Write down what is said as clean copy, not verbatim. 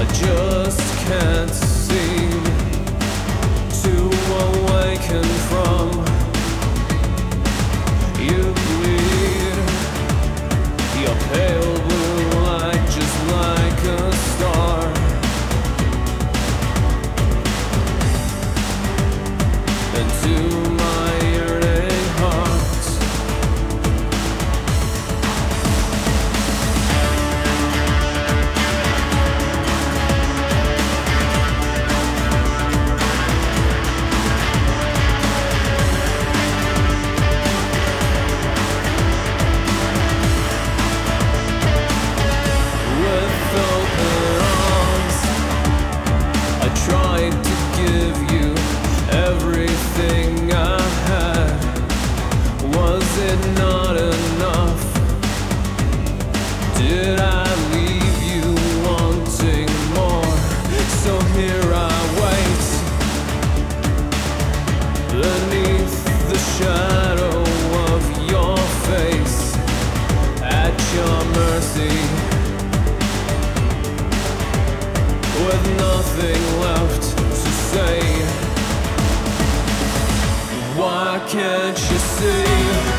just can't seem to awaken from. You bleed your pale blue light just like a star. And to my yearning heart, I tried to give you everything I had. Was it not enough? Did I leave you wanting more? So here I wait beneath the shadow of your face, at your mercy, with nothing left to say. Why can't you see?